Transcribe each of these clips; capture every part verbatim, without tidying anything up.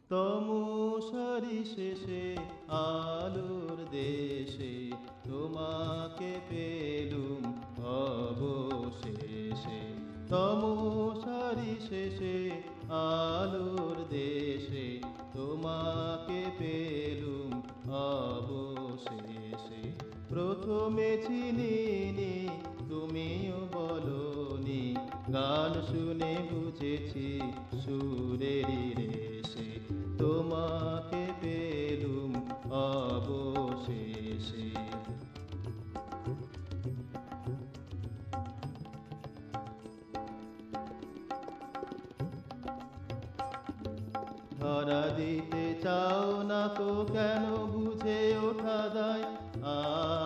তমুসারি শেষে আলোর দেশে তোমাকে পেলুম অবশেষে। তমুসারি শেষে আলোর দেশে তোমাকে পেলুম অবশেষে। প্রথমে চিনিনি তুমিও বলনি, গান শুনে বুঝেছি সুরেরই রেশে তোমাকে পেলুম অবশেষে। ধরা দিতে চাও না তো কেন বুঝে ওঠা দায়, আ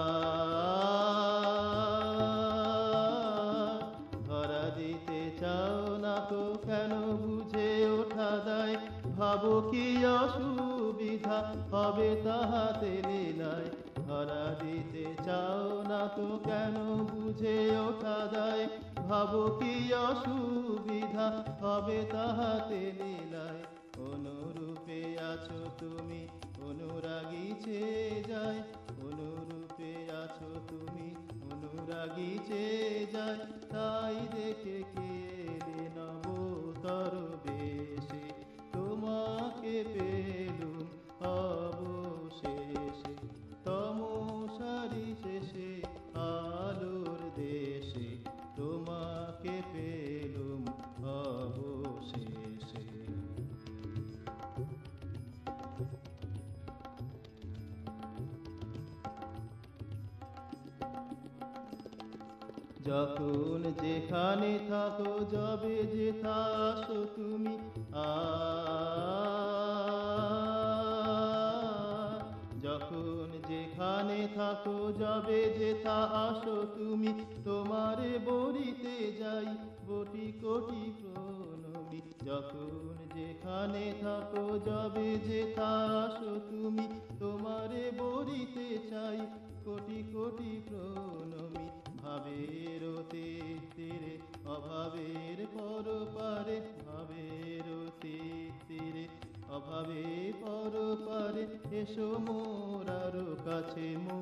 ধরা দিতে চাও না তো কেন বুঝে ওঠা দায়। ভাবো কি অসুবিধা হবে তাহাতে লীলায়, ধরা দিতে চাও না তো কেন বুঝে ওঠা দায়। ভাবো কি অসুবিধা হবে তাহাতে লীলায়। অনুরূপে আছো তুমি অনুরাগী চেয়ে যায়, অনুরূপে আছো তুমি অনুরাগী চেয়ে যায়। তাই দেখে কেলে নবতর বেশে তোমাকে পেলুম অবশেষে। তমুসারি শেষে আলোর দেশে তোমাকে পেলুম অবশেষে। যখন যেখানে থাকো যবে যেথা আসো তুমি, আ যখন যেখানে থাকো যবে যেথা আসো তুমি, তোমারে বলিতে যাই কোটি কোটি প্রণমি। যখন যেখানে থাকো যবে যেথা আসো তুমি, তোমারে বলিতে চাই কোটি কোটি প্রণমি। ভাবের তীরে অভাবের পরপারে, ভাবের তীরে অভাবে পরপারে এসো মোর আরো কাছে।